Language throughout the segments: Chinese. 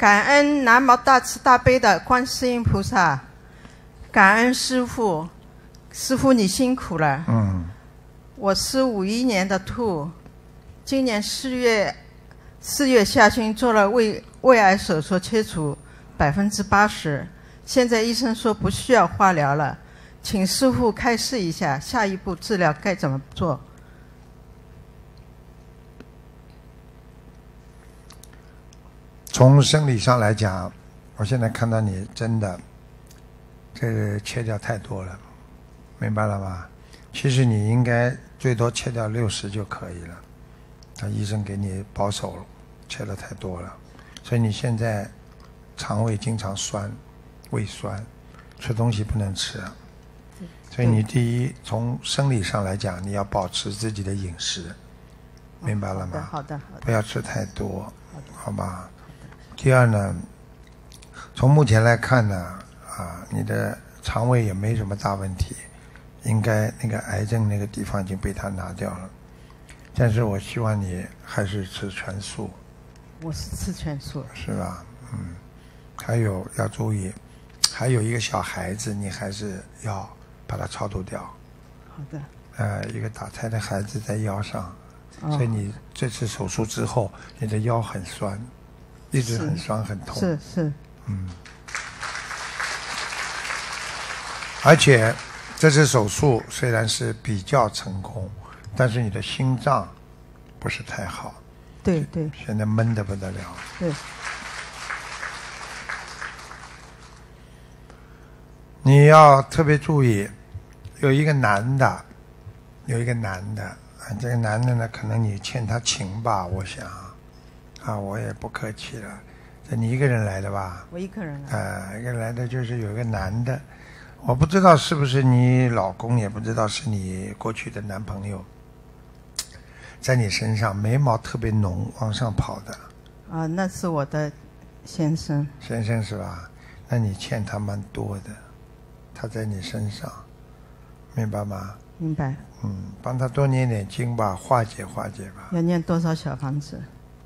感恩南无大慈大悲的观世音菩萨，感恩师父，师父你辛苦了。我是51年的兔，今年4月下旬做了胃癌手术，切除80%，现在医生说不需要化疗了，请师父开示一下下一步治疗该怎么做。 从生理上来讲，我现在看到你真的这个切掉太多了，明白了吗？其实你应该最多切掉60就可以了，但医生给你保守了，切了太多了，所以你现在肠胃经常酸，胃酸，吃东西不能吃。所以你第一，从生理上来讲，你要保持自己的饮食，明白了吗？ 好的， 不要吃太多，好吧？第二呢，从目前来看呢，你的肠胃也没什么大问题，应该那个癌症那个地方已经被他拿掉了。但是我希望你还是吃全素。 我是吃全素。是吧？还有要注意，还有一个小孩子，你还是要把它超度掉。 好的。 一个打胎的孩子在腰上，所以你这次手术之后，你的腰很酸。一直很酸很痛。 是。 而且这次手术虽然是比较成功，但是你的心脏不是太好。 对。 现在闷得不得了。 对。 你要特别注意，有一个男的，这个男的呢，可能你欠他情吧，我想。我也不客气了。你一个人来的吧？ 我一个人来。 一个人来的就是有一个男的，我不知道是不是你老公，也不知道是你过去的男朋友，在你身上眉毛特别浓，往上跑的。 那是我的先生。 先生是吧？那你欠他蛮多的，他在你身上，明白吗？ 明白。 帮他多念点经吧，化解吧。 要念多少小房子？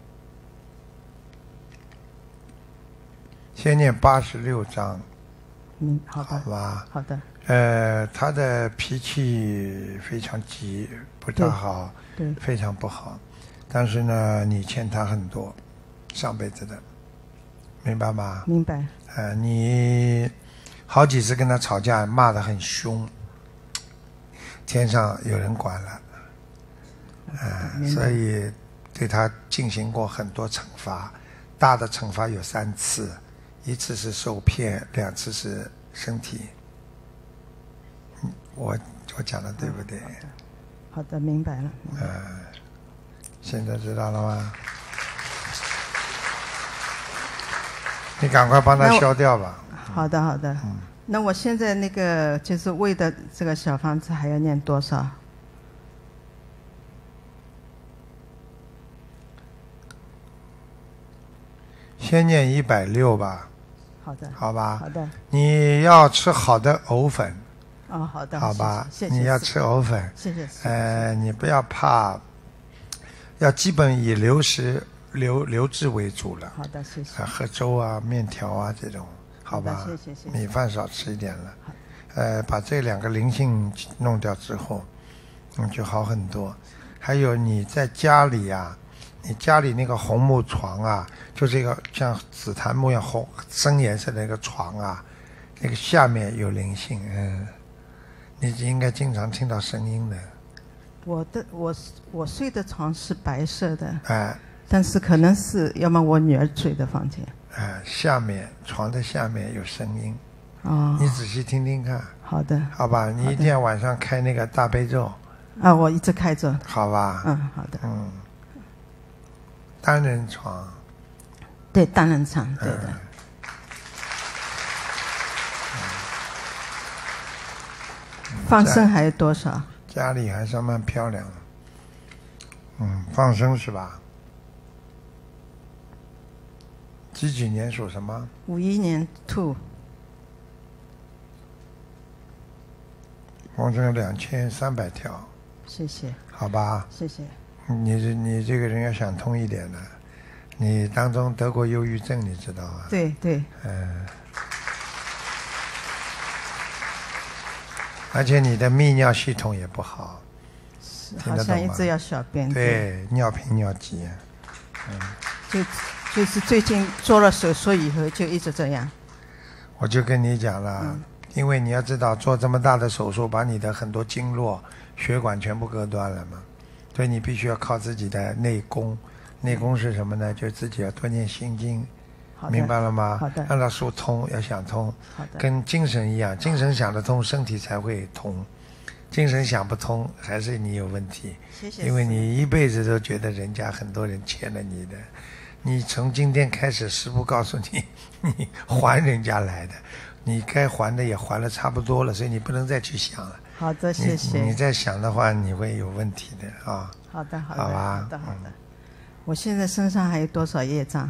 先念86章。 好的。 好吧。 好的。 他的脾气非常急，不大好。 对。 非常不好。但是呢，你欠他很多，上辈子的，明白吗？ 明白。 你好几次跟他吵架，骂得很凶，天上有人管了。所以对他进行过很多惩罚，大的惩罚有3次。1次是受骗，2次是身体。我讲的对不对？ 好的，明白了。 现在知道了吗？你赶快帮他消掉吧。 好的。那我现在那个就是胃的这个小房子还要念多少？ 先念160吧。 好的。 好吧。 好的。 你要吃好的藕粉。 好的。 好吧。 谢谢。 你要吃藕粉。 谢谢。 你不要怕，要基本以流质为主了。 好的，谢谢。 喝粥啊、面条啊这种，好吧。 谢谢。 米饭少吃一点了。把这2个灵性弄掉之后，就好很多。还有你在家里啊。你家里那个红木床啊，就这个像紫檀木一样深颜色的那个床啊，那个下面有灵性。你应该经常听到声音的。 我睡的床是白色的。 但是可能是要么我女儿睡的房间。 下面床的下面有声音。 你仔细听听看。 好的。 好吧，你一定要晚上开那个大悲咒。 我一直开着。 好吧。 好的。 单人床。 对，单人床，对的。放生还有多少？ 家里还算蛮漂亮的。放生是吧？几年属什么 ？51年兔。 放生2300条。 谢谢。 好吧。 谢谢。 你这个人要想通一点的， 你当中得过忧郁症，你知道吗？ 对对。 而且你的泌尿系统也不好， 好像一直要小便。 对，尿频尿急。 就是最近做了手术以后就一直这样。 我就跟你讲了，因为你要知道，做这么大的手术，把你的很多经络、血管全部割断了嘛，所以你必须要靠自己的内功。内功是什么呢？就自己要多念心经，明白了吗？ 好的。 让它疏通，要想通。 好的。 跟精神一样，精神想得通，身体才会通。精神想不通，还是你有问题。 谢谢。 因为你一辈子都觉得人家很多人欠了你的，你从今天开始，师父告诉你，你还人家来的，你该还的也还了差不多了，所以你不能再去想了。 好的，谢谢。 你再想的话，你会有问题的啊。 好的，好的， 好吧， 好的，好的。我现在身上还有多少业障？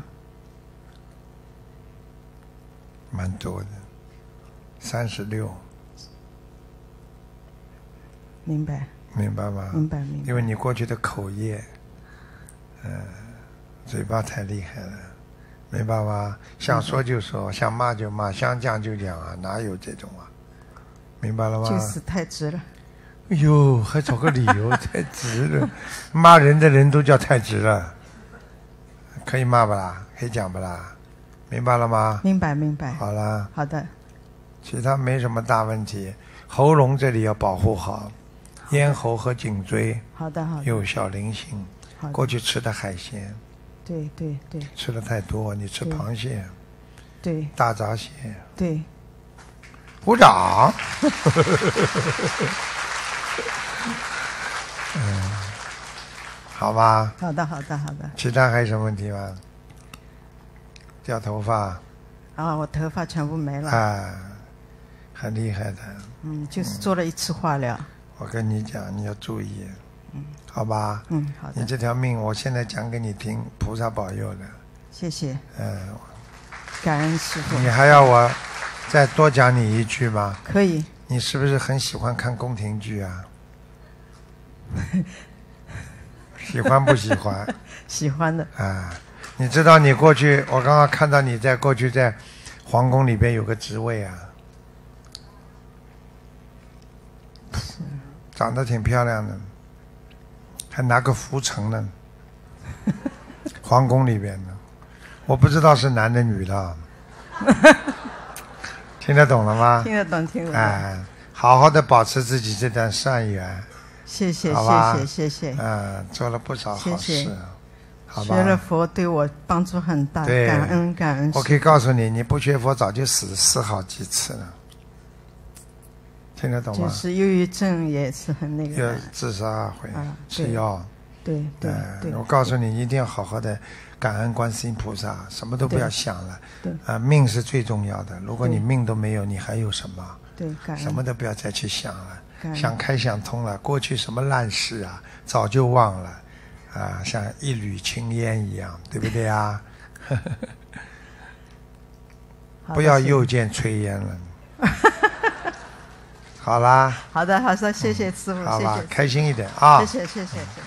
蛮多的，36。 明白。 明白吗？ 明白，明白。 因为你过去的口业，嘴巴太厉害了，明白吗？想说就说，想骂就骂，想讲就讲啊，哪有这种啊？明白了吗？ 就是太直了。 哎呦，还找个理由，太直了。骂人的人都叫太直了。可以骂不啦？可以讲不啦？明白了吗？ 明白，明白。 好了。 好的。 其他没什么大问题，喉咙这里要保护好，咽喉和颈椎。 好的，好的。 有小灵性。 好的。 过去吃的海鲜。 对对对。 吃的太多，你吃螃蟹。 对。 大闸蟹。 对。 鼓掌。好吧。 好的，好的，好的。 其他还有什么问题吗？掉头发。 我头发全部没了。 很厉害的。 就是做了1次化疗。 我跟你讲，你要注意。好吧。 好的。 你这条命，我现在讲给你听，菩萨保佑的。 谢谢。感恩师父。 你还要我再多讲你一句吗？ 可以。 你是不是很喜欢看宫廷剧啊？喜欢不喜欢？ 喜欢的。 你知道你过去，我刚刚看到你在过去在皇宫里边有个职位啊，长得挺漂亮的，还拿个拂尘呢。皇宫里边的，我不知道是男的女的。听得懂了吗？ 听得懂，听得懂。 好好的保持自己这段善缘。 谢谢，谢谢，谢谢。 做了不少好事。 谢谢。 好吧。 学了佛对我帮助很大，感恩感恩。 我可以告诉你，你不学佛早就死好几次了。听得懂吗？ 就是忧郁症也是很那个。 自杀会吃药。 对对对。 我告诉你，一定要好好的感恩观世音菩萨，什么都不要想了。 对。 命是最重要的。如果你命都没有，你还有什么？ 对，感恩。 什么都不要再去想了。想开想通了，过去什么烂事啊，早就忘了，像一缕青烟一样，对不对啊？不要又见炊烟了。好啦。 好的，好的，谢谢师父， 好吧，开心一点啊！ 谢谢，谢谢。